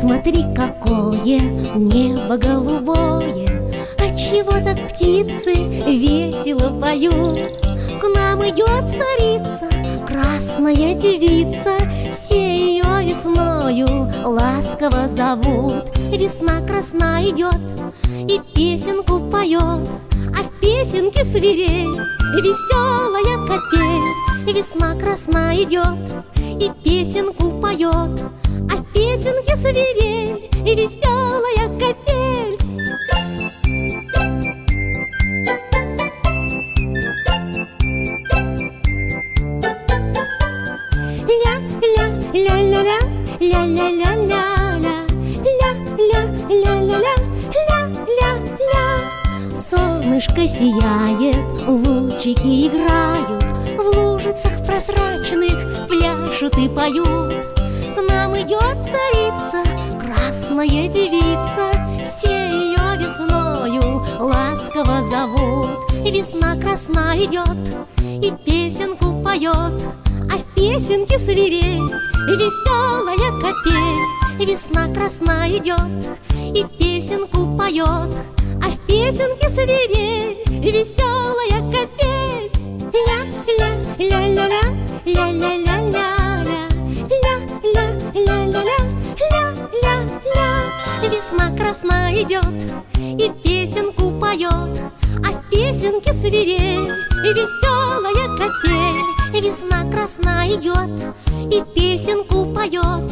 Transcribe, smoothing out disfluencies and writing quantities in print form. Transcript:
Посмотри, какое небо голубое, отчего так птицы весело поют. К нам идет царица, красная девица, все ее весною ласково зовут. Весна красна идет и песенку поет, а в песенке свирель, веселая капель. Весна красна идет и песенку поет, а в песенке свирель, веселая капель. Ля-ля-ля-ля-ля, ля-ля-ля-ля-ля, ля-ля-ля-ля-ля, ля-ля-ля. Солнышко сияет, лучики играют, в лужицах прозрачных пляшут и поют. К нам идет царица, красная девица, все ее весною ласково зовут. Весна красна идет и песенку поет, а в песенке свирель, веселая капель. Весна красна идет и песенку поет, а в песенке свирель, веселая капель. Ля-ля-ля-ля-ля, ля-ля-ля-ля-ля, ля-ля-ля-ля-ля, ля-ля-ля. Весна красна идет и песенку поет, а в песенке свирель, веселая капель. Весна красна идет и песенку поет,